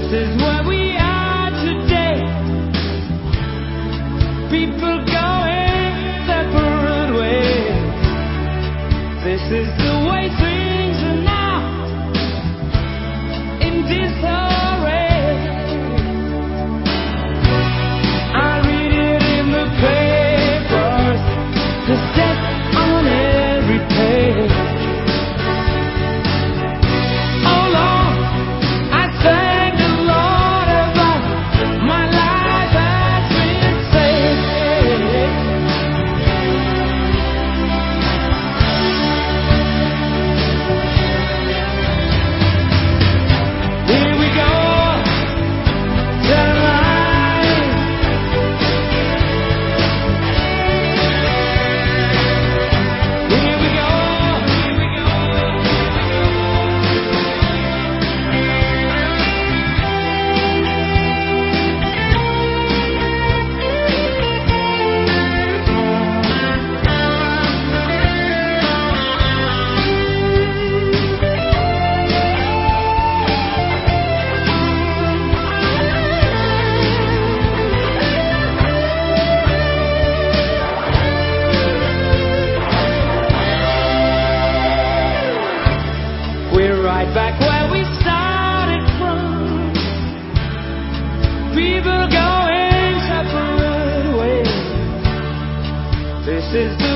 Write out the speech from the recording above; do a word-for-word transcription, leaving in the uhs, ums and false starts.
is where we are today. People going separate ways. This is the way things are now, in disarray. I read it in the papers, the death on every page. Right back where we started from. People going separate ways. This is the